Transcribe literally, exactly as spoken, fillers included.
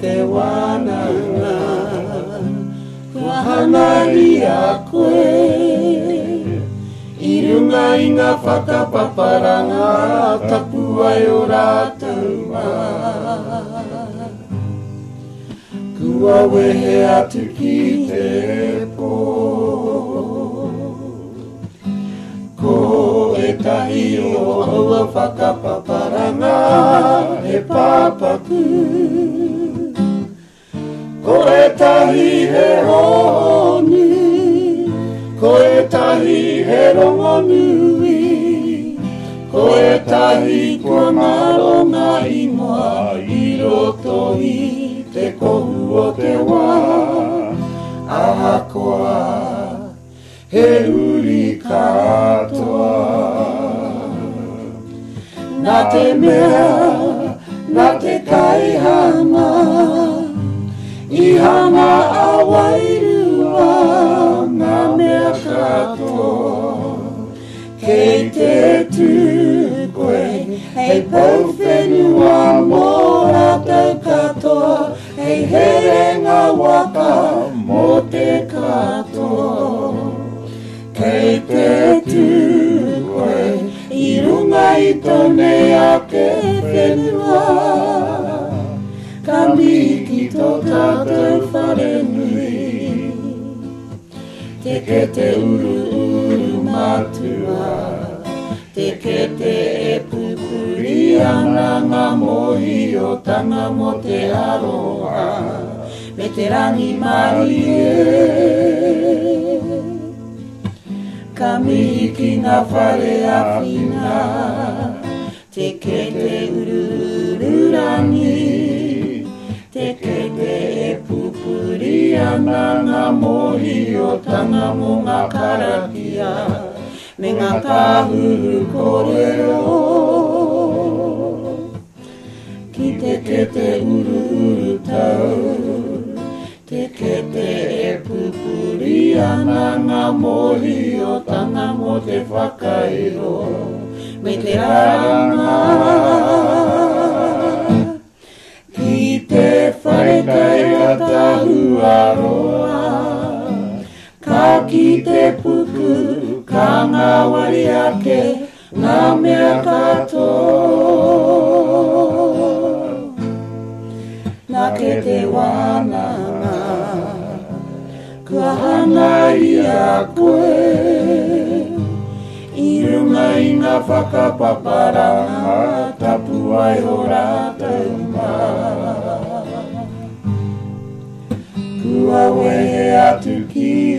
te wānanga kua hanari a koe I runga I ngā whakapaparanga tapu ai o rātou mā Kua wehe atu ki te pō Ko e tahi o aua whakapaparanga he pāpaku Ko e tahi he honu Ko e tahi he rongo nui Ko e tahi kua maronga ingoa I roto I te kohu o te wā Ahakoa he uri katoa Nā te mea, nā te kaihana I hana a wairua Nā mea katoa Kei te tū koe Hei pau whenua mō rātou katoa Hei herenga waka mō te katoa Kei te tū koe I runga I tone ake whenua Ka miki tō tātou whare nui Te ke te uru uru matua Te ke te e pupuri ana ngā mohi o tanga mo te aroa Me te rangi mai e Ka mihi ki ngā whare awhina Te ke te uru uru rangi Te ke te e pupuri ana ngā mohi o tanga mo ngā karakia Me ngā kāhuru kōrero Ki te ke te uru uru tau Te ke te e pupuri ana ngā mohi o tanga mo te whakairo Me te ranga Ki te wharekai a tahu aroa Ka ki te puku ka ngā wari ake ngā mea katoa Nā ke te wānanga Kua hangai a koe I runga I ngā whakapaparanga Tapu ai o rātou mā Kua wehe atu ki